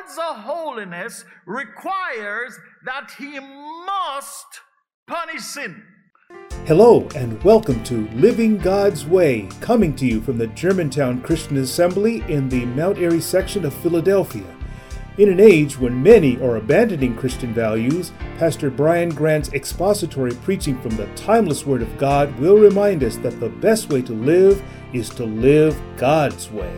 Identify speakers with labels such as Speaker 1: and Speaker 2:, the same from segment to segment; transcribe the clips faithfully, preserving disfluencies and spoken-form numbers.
Speaker 1: God's holiness requires that he must punish sin.
Speaker 2: Hello and welcome to Living God's Way, coming to you from the Germantown Christian Assembly in the Mount Airy section of Philadelphia. In an age when many are abandoning Christian values, Pastor Brian Grant's expository preaching from the timeless Word of God will remind us that the best way to live is to live God's way.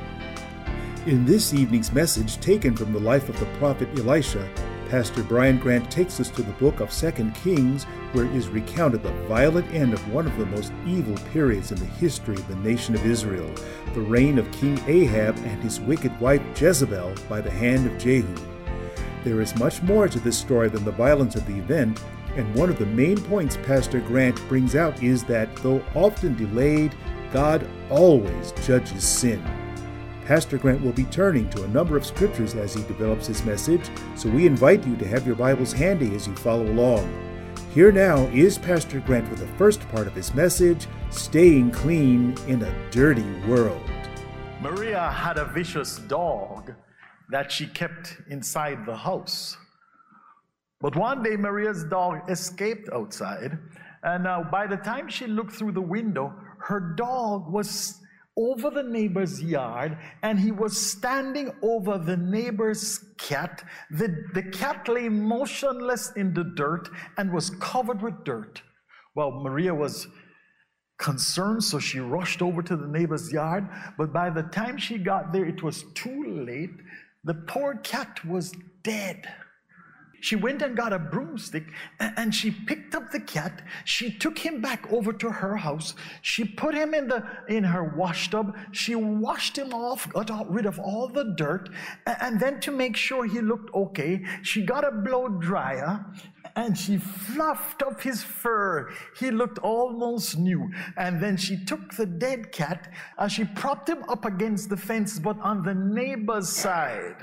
Speaker 2: In this evening's message, taken from the life of the prophet Elisha, Pastor Brian Grant takes us to the book of Second Kings, where is recounted the violent end of one of the most evil periods in the history of the nation of Israel, the reign of King Ahab and his wicked wife Jezebel by the hand of Jehu. There is much more to this story than the violence of the event, and one of the main points Pastor Grant brings out is that, though often delayed, God always judges sin. Pastor Grant will be turning to a number of scriptures as he develops his message, so we invite you to have your Bibles handy as you follow along. Here now is Pastor Grant with the first part of his message, Staying Clean in a Dirty World.
Speaker 1: Maria had a vicious dog that she kept inside the house. But one day Maria's dog escaped outside, and uh, by the time she looked through the window, her dog was over the neighbor's yard, and he was standing over the neighbor's cat. The, the cat lay motionless in the dirt and was covered with dirt. Well, Maria was concerned, so she rushed over to the neighbor's yard, but by the time she got there, it was too late. The poor cat was dead. She went and got a broomstick, and she picked up the cat. She took him back over to her house. She put him in the in her wash tub. She washed him off, got rid of all the dirt, and then to make sure he looked okay, she got a blow dryer, and she fluffed up his fur. He looked almost new. And then she took the dead cat, and she propped him up against the fence, but on the neighbor's side.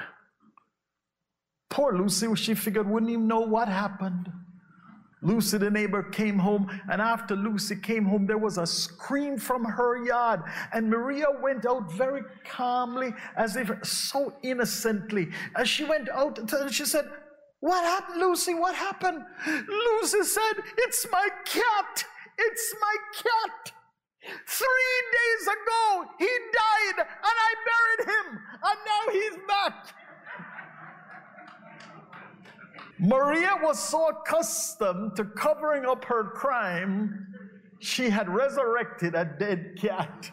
Speaker 1: Poor Lucy, she figured, wouldn't even know what happened. Lucy, the neighbor, came home, and after Lucy came home, there was a scream from her yard, and Maria went out very calmly, as if so innocently. As she went out, she said, "What happened, Lucy? What happened?" Lucy said, "It's my cat. It's my cat. Three days ago, he died, and I buried him, and now he's back." Maria was so accustomed to covering up her crime, she had resurrected a dead cat.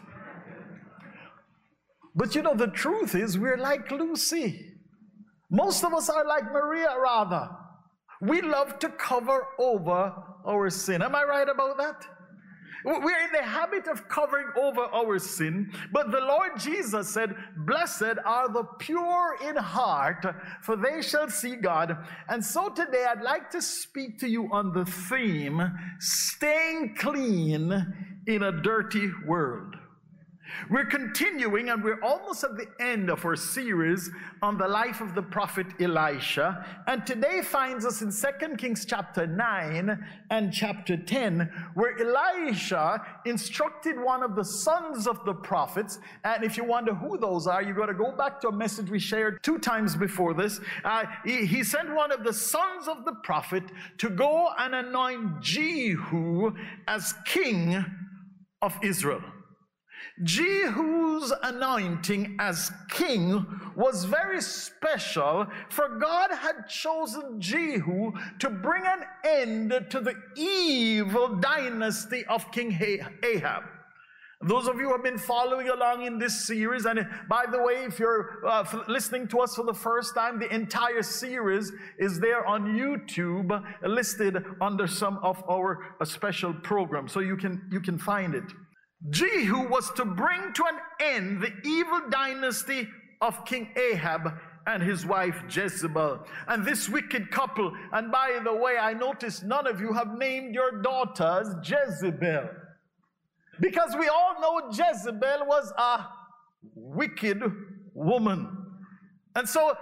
Speaker 1: But you know, the truth is, we're like Lucy. Most of us are like Maria, rather. We love to cover over our sin. Am I right about that? We're in the habit of covering over our sin, but the Lord Jesus said, "Blessed are the pure in heart, for they shall see God." And so today I'd like to speak to you on the theme, staying clean in a dirty world. We're continuing, and we're almost at the end of our series on the life of the prophet Elisha. And today finds us in Second Kings chapter nine and chapter ten, where Elisha instructed one of the sons of the prophets. And if you wonder who those are, you've got to go back to a message we shared two times before this. Uh, he, he sent one of the sons of the prophet to go and anoint Jehu as king of Israel. Jehu's anointing as king was very special, for God had chosen Jehu to bring an end to the evil dynasty of King Ahab. Those of you who have been following along in this series, and by the way, if you're uh, listening to us for the first time, the entire series is there on YouTube, listed under some of our uh, special programs, so you can you can find it. Jehu was to bring to an end the evil dynasty of King Ahab and his wife Jezebel. And this wicked couple, and by the way, I noticed none of you have named your daughters Jezebel, because we all know Jezebel was a wicked woman. And so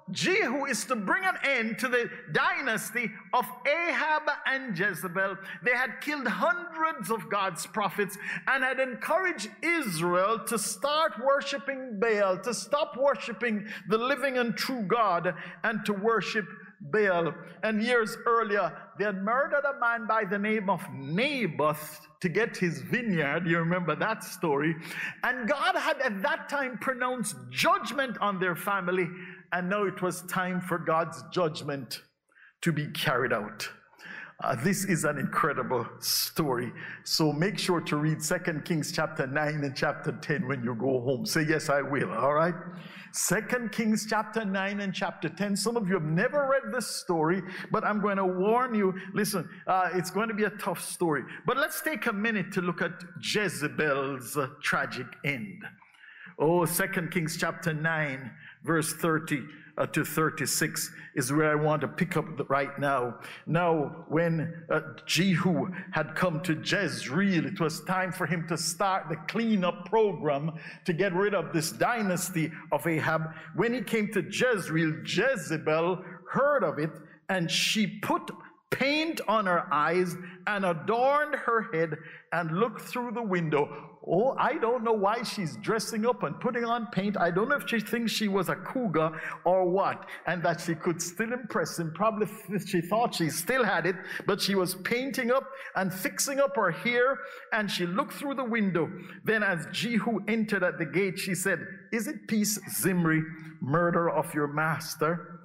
Speaker 1: Jehu is to bring an end to the dynasty of Ahab and Jezebel. They had killed hundreds of God's prophets and had encouraged Israel to start worshiping Baal, to stop worshiping the living and true God, and to worship Baal. And years earlier, they had murdered a man by the name of Naboth to get his vineyard. You remember that story? And God had at that time pronounced judgment on their family, and now it was time for God's judgment to be carried out. Uh, this is an incredible story. So make sure to read Second Kings chapter nine and chapter ten when you go home. Say, yes, I will, all right? Second Kings chapter nine and chapter ten. Some of you have never read this story, but I'm going to warn you. Listen, uh, it's going to be a tough story. But let's take a minute to look at Jezebel's uh, tragic end. Oh, Second Kings chapter nine, verse thirty uh, to thirty-six is where I want to pick up right now. Now, when uh, Jehu had come to Jezreel, it was time for him to start the cleanup program to get rid of this dynasty of Ahab. When he came to Jezreel, Jezebel heard of it, and she put paint on her eyes and adorned her head and looked through the window. Oh, I don't know why she's dressing up and putting on paint. I don't know if she thinks she was a cougar or what, and that she could still impress him. Probably she thought she still had it, but she was painting up and fixing up her hair, and she looked through the window. Then as Jehu entered at the gate, she said, "Is it peace, Zimri, murderer of your master?"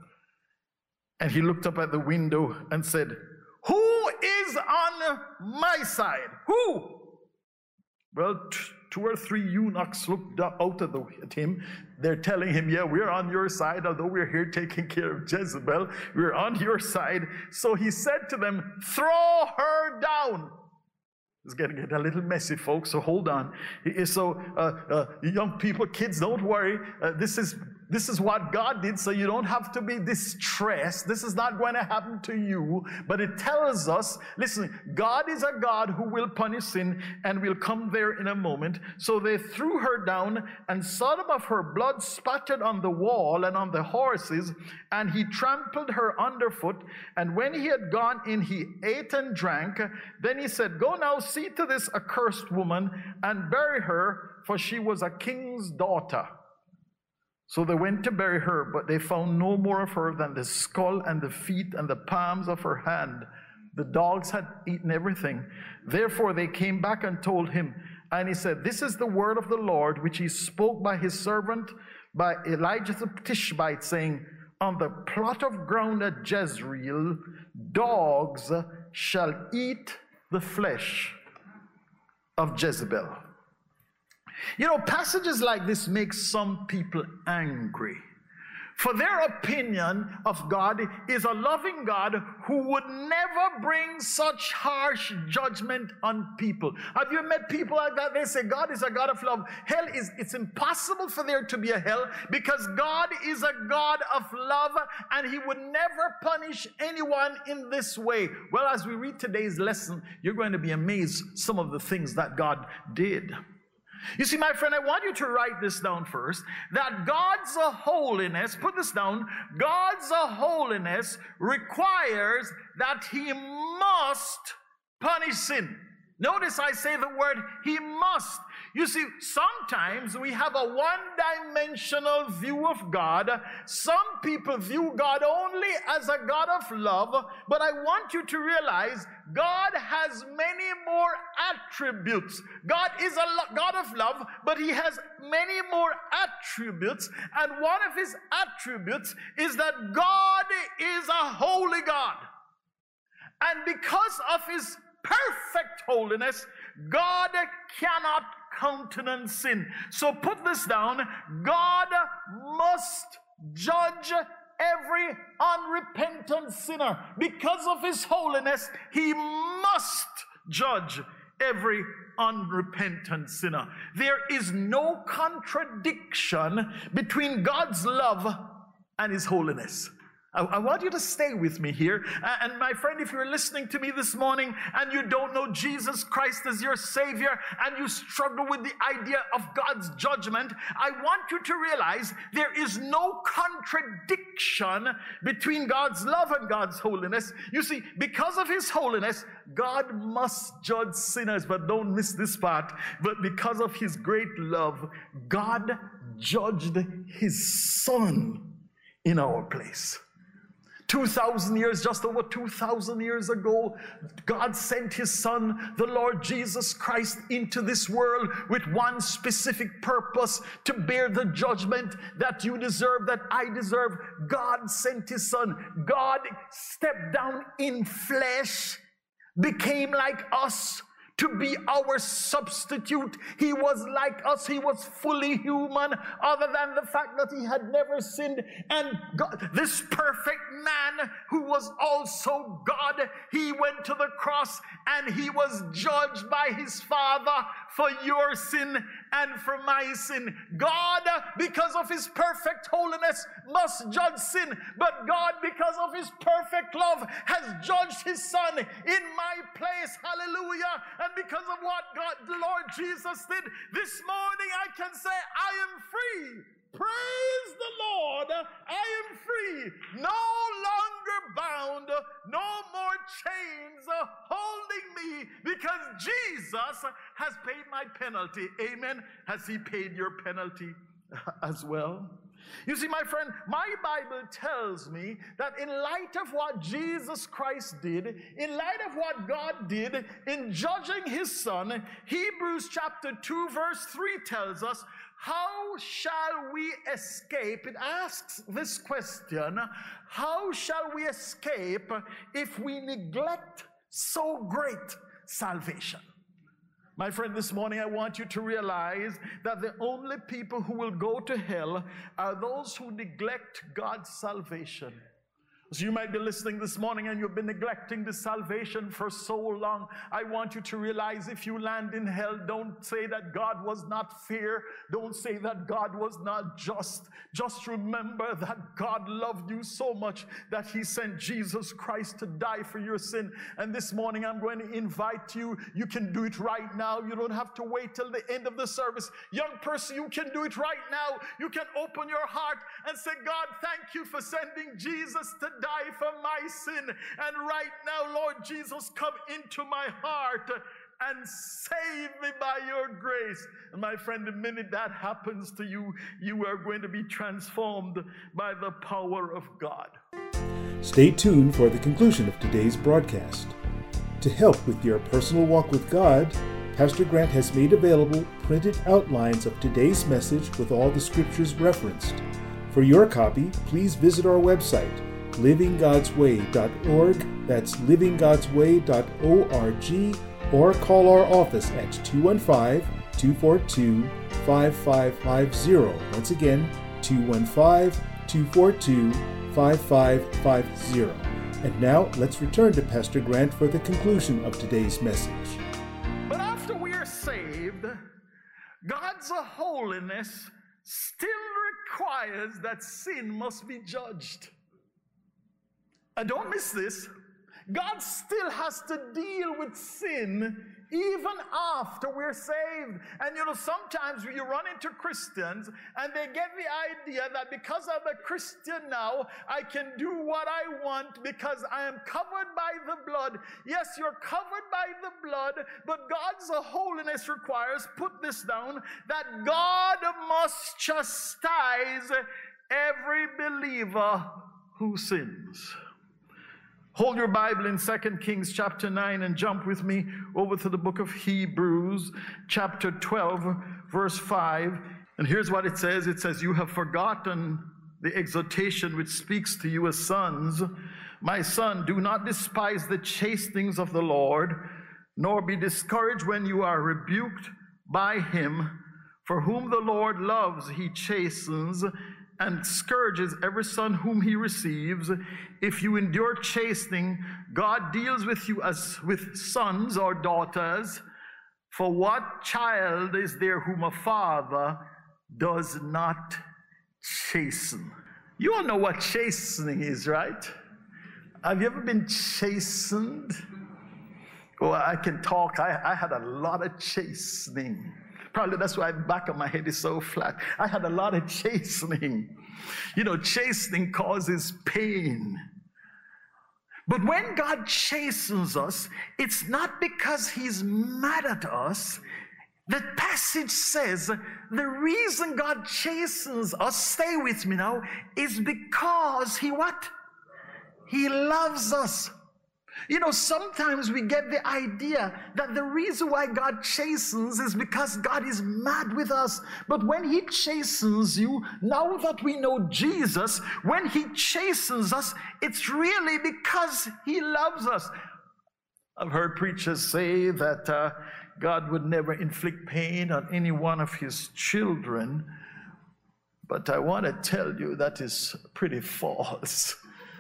Speaker 1: And he looked up at the window and said, "Who is on my side? Who?" Well, two or three eunuchs looked out at, the, at him. They're telling him, "Yeah, we're on your side, although we're here taking care of Jezebel. We're on your side." So he said to them, "Throw her down." It's going to get a little messy, folks, so hold on. So, uh, uh, young people, kids, don't worry. Uh, this is This is what God did, so you don't have to be distressed. This is not going to happen to you, but it tells us, listen, God is a God who will punish sin, and we'll come there in a moment. So they threw her down, and some of her blood spattered on the wall and on the horses, and he trampled her underfoot. And when he had gone in, he ate and drank. Then he said, "Go now, see to this accursed woman, and bury her, for she was a king's daughter." So they went to bury her, but they found no more of her than the skull and the feet and the palms of her hand. The dogs had eaten everything. Therefore they came back and told him, and he said, "This is the word of the Lord, which he spoke by his servant, by Elijah the Tishbite, saying, on the plot of ground at Jezreel, dogs shall eat the flesh of Jezebel." You know, passages like this make some people angry. For their opinion of God is a loving God who would never bring such harsh judgment on people. Have you met people like that? They say God is a God of love. Hell is, it's impossible for there to be a hell because God is a God of love and he would never punish anyone in this way. Well, as we read today's lesson, you're going to be amazed some of the things that God did. You see, my friend, I want you to write this down first, that God's holiness, put this down, God's holiness requires that he must punish sin. Notice I say the word he must. You see, sometimes we have a one-dimensional view of God. Some people view God only as a God of love, but I want you to realize God has many more attributes. God is a God of love, but he has many more attributes, and one of his attributes is that God is a holy God. And because of his perfect holiness, God cannot countenance sin. So put this down, God must judge every unrepentant sinner. Because of his holiness, he must judge every unrepentant sinner. There is no contradiction between God's love and his holiness. I, I want you to stay with me here. Uh, and my friend, if you're listening to me this morning and you don't know Jesus Christ as your Savior and you struggle with the idea of God's judgment, I want you to realize there is no contradiction between God's love and God's holiness. You see, because of His holiness, God must judge sinners. But don't miss this part. But because of His great love, God judged His Son in our place. Two thousand years, just over two thousand years ago, God sent His Son, the Lord Jesus Christ, into this world with one specific purpose: to bear the judgment that you deserve, that I deserve. God sent His Son. God stepped down in flesh, became like us, to be our substitute. He was like us. He was fully human, other than the fact that He had never sinned. And God, this perfect man who was also God, He went to the cross and He was judged by His Father for your sin and for my sin. God, because of His perfect holiness, must judge sin. But God, because of His perfect love, has judged His Son in my place. Hallelujah. And because of what God, the Lord Jesus did, this morning I can say, I am free. Praise the Lord. I am free. No longer bound. No more chains holding me, because Jesus has paid my penalty. Amen. Has He paid your penalty as well? You see, my friend, my Bible tells me that in light of what Jesus Christ did, in light of what God did in judging His Son, Hebrews chapter two verse three tells us, how shall we escape? It asks this question: how shall we escape if we neglect so great salvation? My friend, this morning I want you to realize that the only people who will go to hell are those who neglect God's salvation. So you might be listening this morning and you've been neglecting the salvation for so long. I want you to realize, if you land in hell, don't say that God was not fair. Don't say that God was not just. Just remember that God loved you so much that He sent Jesus Christ to die for your sin. And this morning I'm going to invite you. You can do it right now. You don't have to wait till the end of the service. Young person, you can do it right now. You can open your heart and say, God, thank you for sending Jesus to die for my sin. And right now, Lord Jesus, come into my heart and save me by your grace. And my friend, the minute that happens to you, you are going to be transformed by the power of God.
Speaker 2: Stay tuned for the conclusion of today's broadcast. To help with your personal walk with God, Pastor Grant has made available printed outlines of today's message with all the scriptures referenced. For your copy, please visit our website, living gods way dot org. That's living gods way dot org, or call our office at two one five, two four two, five five five zero. Once again, two one five, two four two, five five five zero. And now let's return to Pastor Grant for the conclusion of today's message.
Speaker 1: But after we are saved, God's holiness still requires that sin must be judged. And don't miss this. God still has to deal with sin even after we're saved. And you know, sometimes you run into Christians and they get the idea that because I'm a Christian now, I can do what I want because I am covered by the blood. Yes, you're covered by the blood, but God's holiness requires, put this down, that God must chastise every believer who sins. Hold your Bible in Second Kings chapter nine and jump with me over to the book of Hebrews chapter twelve verse five. And here's what it says. It says, you have forgotten the exhortation which speaks to you as sons. My son, do not despise the chastenings of the Lord, nor be discouraged when you are rebuked by him. For whom the Lord loves, he chastens and scourges every son whom he receives. If you endure chastening, God deals with you as with sons or daughters. For what child is there whom a father does not chasten? You all know what chastening is, right? Have you ever been chastened? Well, I can talk. I, I had a lot of chastening. Probably that's why the back of my head is so flat. I had a lot of chastening. You know, chastening causes pain. But when God chastens us, it's not because he's mad at us. The passage says the reason God chastens us, stay with me now, is because he what? He loves us. You know, sometimes we get the idea that the reason why God chastens is because God is mad with us. But when he chastens you, now that we know Jesus, when he chastens us, it's really because he loves us. I've heard preachers say that uh, God would never inflict pain on any one of his children. But I want to tell you that is pretty false.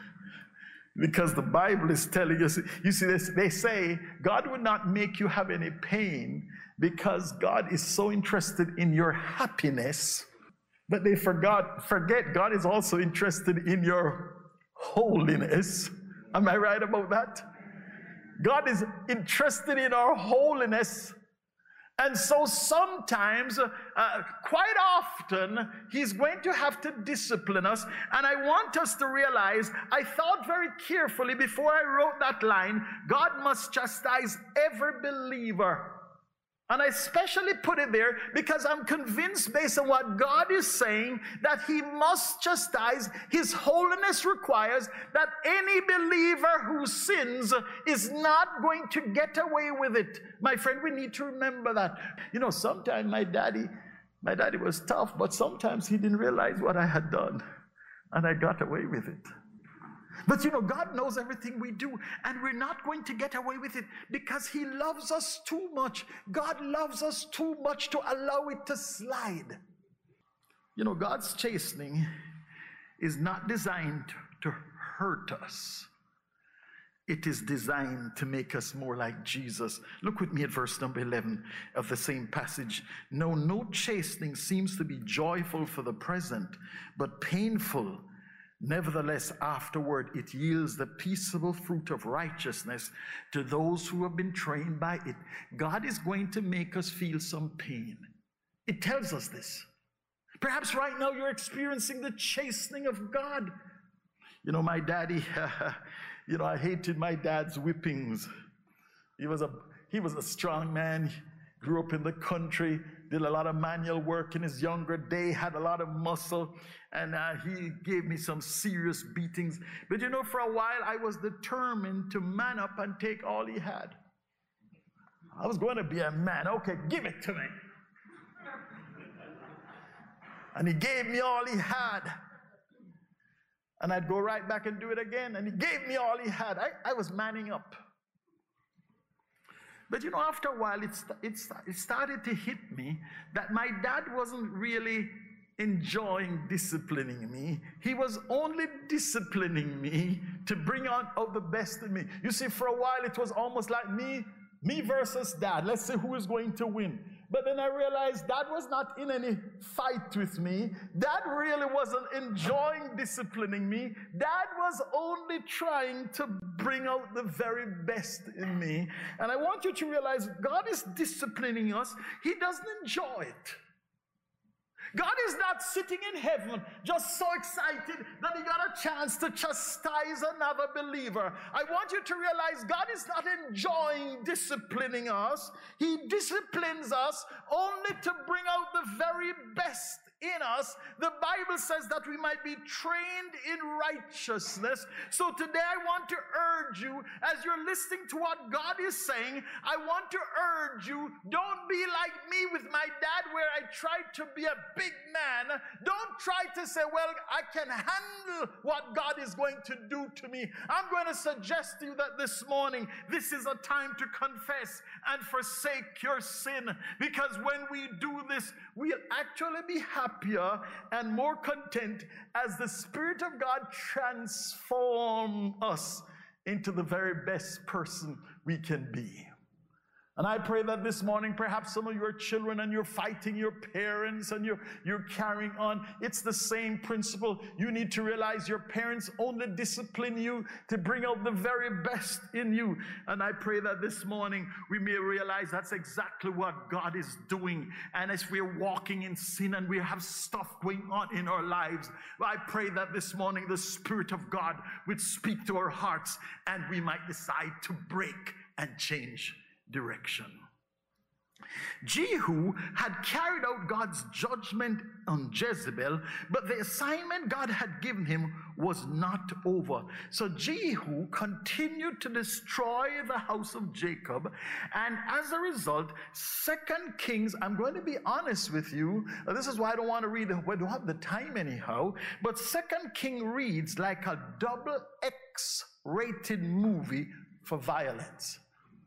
Speaker 1: Because the Bible is telling us, you see, this, they say God would not make you have any pain because God is so interested in your happiness. But they forgot, forget God is also interested in your holiness. Am I right about that? God is interested in our holiness. And so sometimes, uh, quite often, he's going to have to discipline us. And I want us to realize, I thought very carefully before I wrote that line, God must chastise every believer. And I especially put it there because I'm convinced based on what God is saying that he must chastise. His holiness requires that any believer who sins is not going to get away with it. My friend, we need to remember that. You know, sometimes my daddy, my daddy was tough, but sometimes he didn't realize what I had done. And I got away with it. But you know, God knows everything we do, and we're not going to get away with it because he loves us too much. God loves us too much to allow it to slide. You know, God's chastening is not designed to hurt us. It is designed to make us more like Jesus. Look with me at verse number eleven of the same passage. No, no chastening seems to be joyful for the present, but painful. Nevertheless, afterward, it yields the peaceable fruit of righteousness to those who have been trained by it. God is going to make us feel some pain. It tells us this. Perhaps right now you're experiencing the chastening of God. You know, my daddy, you know, I hated my dad's whippings. He was a, he was a strong man. He grew up in the country, did a lot of manual work in his younger day, had a lot of muscle, and uh, he gave me some serious beatings. But you know, for a while, I was determined to man up and take all he had. I was going to be a man. Okay, give it to me. And he gave me all he had. And I'd go right back and do it again. And he gave me all he had. I, I was manning up. But you know, after a while, it, it, it started to hit me that my dad wasn't really enjoying disciplining me. He was only disciplining me to bring out, out the best in me. You see, for a while, it was almost like me, me versus dad. Let's see who is going to win. But then I realized Dad was not in any fight with me. Dad really wasn't enjoying disciplining me. Dad was only trying to bring out the very best in me. And I want you to realize God is disciplining us. He doesn't enjoy it. God is not sitting in heaven just so excited that he got a chance to chastise another believer. I want you to realize God is not enjoying disciplining us. He disciplines us only to bring out the very best in us. The Bible says that we might be trained in righteousness. So today I want to urge you, as you're listening to what God is saying, I want to urge you, don't be like me with my dad where I tried to be a big man. Don't try to say, well, I can handle what God is going to do to me. I'm going to suggest to you that this morning, this is a time to confess and forsake your sin. Because when we do this, we'll actually be happier and more content as the Spirit of God transforms us into the very best person we can be. And I pray that this morning, perhaps some of your children and you're fighting your parents and you're, you're carrying on. It's the same principle. You need to realize your parents only discipline you to bring out the very best in you. And I pray that this morning we may realize that's exactly what God is doing. And as we're walking in sin and we have stuff going on in our lives, I pray that this morning the Spirit of God would speak to our hearts and we might decide to break and change direction. Jehu had carried out God's judgment on Jezebel, but the assignment God had given him was not over. So Jehu continued to destroy the house of Jacob, and as a result, Second Kings, I'm going to be honest with you, this is why I don't want to read, we don't have the time anyhow, but Second King reads like a double X rated movie for violence.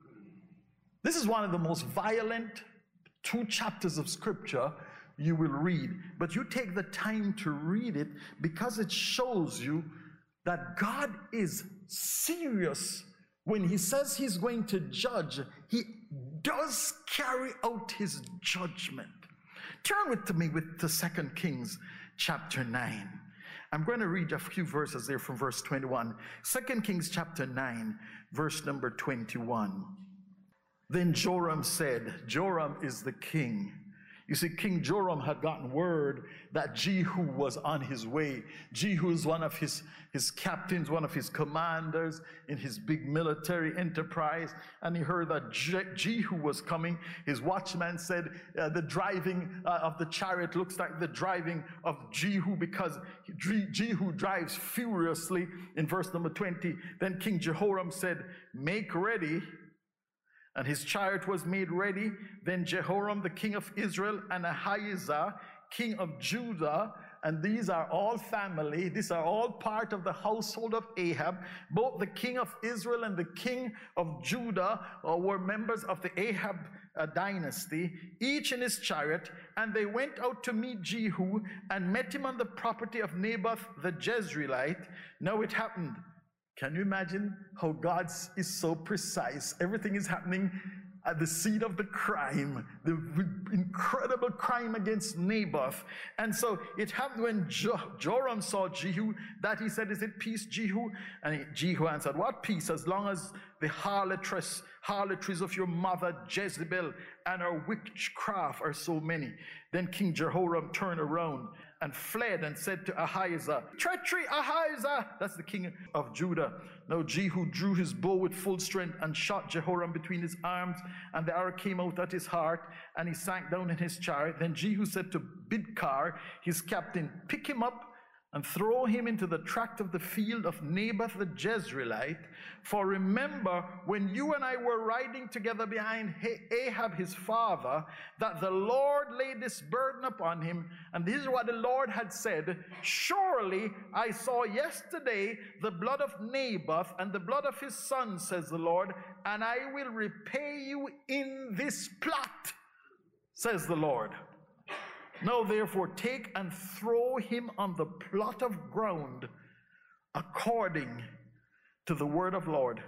Speaker 1: This is one of the most violent two chapters of scripture you will read. But you take the time to read it because it shows you that God is serious. When he says he's going to judge, he does carry out his judgment. Turn with me with to Second Kings chapter nine. I'm going to read a few verses there from verse twenty-one. Second Kings chapter nine, verse number twenty-one. Then Joram said, Joram is the king. You see, King Joram had gotten word that Jehu was on his way. Jehu is one of his, his captains, one of his commanders in his big military enterprise. And he heard that Je Jehu was coming. His watchman said uh, the driving uh, of the chariot looks like the driving of Jehu, because Je Jehu drives furiously. In verse number twenty, then King Jehoram said, make ready. And his chariot was made ready. Then Jehoram, the king of Israel, and Ahijah, king of Judah, and these are all family, these are all part of the household of Ahab. Both the king of Israel and the king of Judah uh, were members of the Ahab uh, dynasty, each in his chariot, and they went out to meet Jehu and met him on the property of Naboth the Jezreelite. Now it happened. Can you imagine how God is so precise? Everything is happening at the scene of the crime, the incredible crime against Naboth. And so it happened when jo Joram saw Jehu that he said, is it peace, Jehu? And he, Jehu answered, what peace? As long as the harlotress, harlotries of your mother Jezebel and her witchcraft are so many. Then King Jehoram turned around and fled and said to Ahijah, treachery, Ahijah! That's the king of Judah. Now Jehu drew his bow with full strength and shot Jehoram between his arms, and the arrow came out at his heart, and he sank down in his chariot. Then Jehu said to Bidkar, his captain, pick him up and throw him into the tract of the field of Naboth the Jezreelite. For remember, when you and I were riding together behind Ahab his father, that the Lord laid this burden upon him. And this is what the Lord had said, surely I saw yesterday the blood of Naboth and the blood of his son, says the Lord, and I will repay you in this plot, says the Lord. Now therefore take and throw him on the plot of ground according to the word of Lord.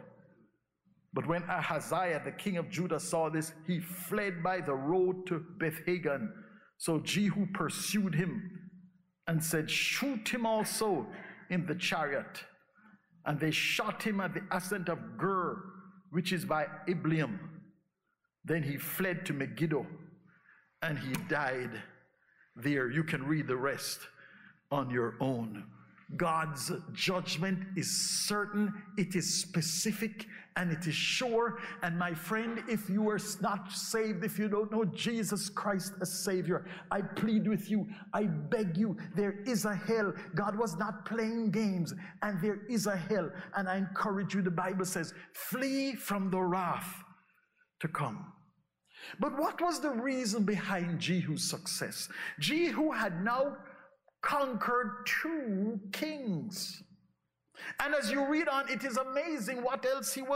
Speaker 1: But when Ahaziah, the king of Judah, saw this, he fled by the road to Beth-Hagan. So Jehu pursued him and said, shoot him also in the chariot. And they shot him at the ascent of Gur, which is by Ibleam. Then he fled to Megiddo, and he died there. You can read the rest on your own. God's judgment is certain, it is specific, and it is sure. And my friend, if you are not saved, if you don't know Jesus Christ as Savior, I plead with you, I beg you, there is a hell. God was not playing games, and there is a hell. And I encourage you, the Bible says, flee from the wrath to come. But what was the reason behind Jehu's success? Jehu had now conquered two kings. And as you read on, it is amazing what else he was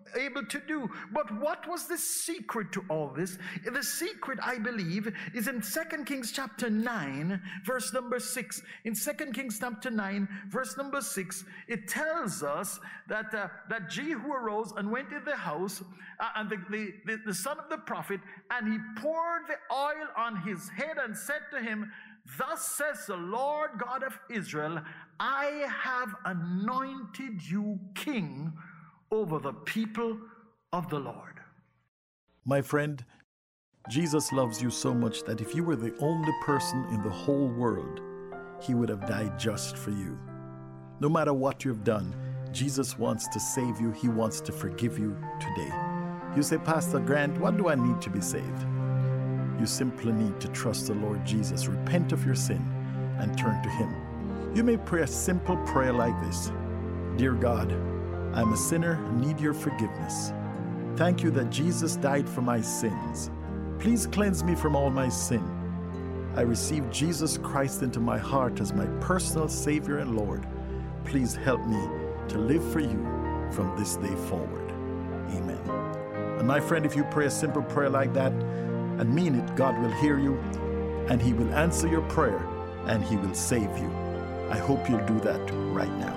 Speaker 1: able to do. But what was the secret to all this? The secret, I believe, is in Second Kings chapter nine, verse number six. In Second Kings chapter nine, verse number six, it tells us that uh, that Jehu arose and went in the house, uh, and the, the, the, the son of the prophet, and he poured the oil on his head and said to him, "Thus says the Lord God of Israel, I have anointed you king over the people of the Lord."
Speaker 3: My friend, Jesus loves you so much that if you were the only person in the whole world, he would have died just for you. No matter what you've done, Jesus wants to save you. He wants to forgive you today. You say, "Pastor Grant, what do I need to be saved?" You simply need to trust the Lord Jesus, repent of your sin, and turn to him. You may pray a simple prayer like this: "Dear God, I'm a sinner and need your forgiveness. Thank you that Jesus died for my sins. Please cleanse me from all my sin. I receive Jesus Christ into my heart as my personal Savior and Lord. Please help me to live for you from this day forward. Amen." And my friend, if you pray a simple prayer like that and mean it, God will hear you and he will answer your prayer and he will save you. I hope you'll do that right now.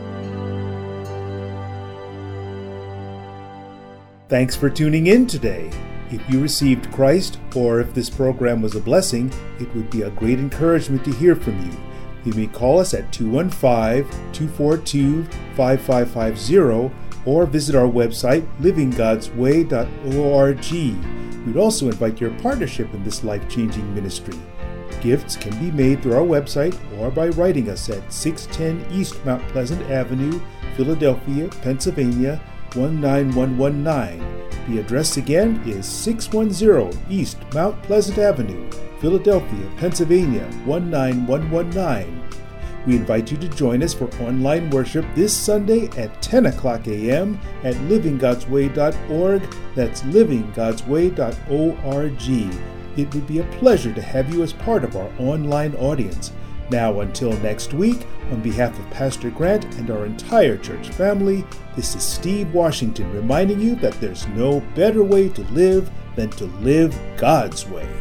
Speaker 2: Thanks for tuning in today. If you received Christ, or if this program was a blessing, it would be a great encouragement to hear from you. You may call us at two one five, two four two, five five five zero or visit our website, living gods way dot org. We'd also invite your partnership in this life-changing ministry. Gifts can be made through our website or by writing us at six ten East Mount Pleasant Avenue, Philadelphia, Pennsylvania, one nine one one nine. The address again is six ten East Mount Pleasant Avenue, Philadelphia, Pennsylvania, one nine one one nine. We invite you to join us for online worship this Sunday at ten o'clock a.m. at living gods way dot org. That's living gods way dot org. It would be a pleasure to have you as part of our online audience. Now, until next week, on behalf of Pastor Grant and our entire church family, this is Steve Washington reminding you that there's no better way to live than to live God's way.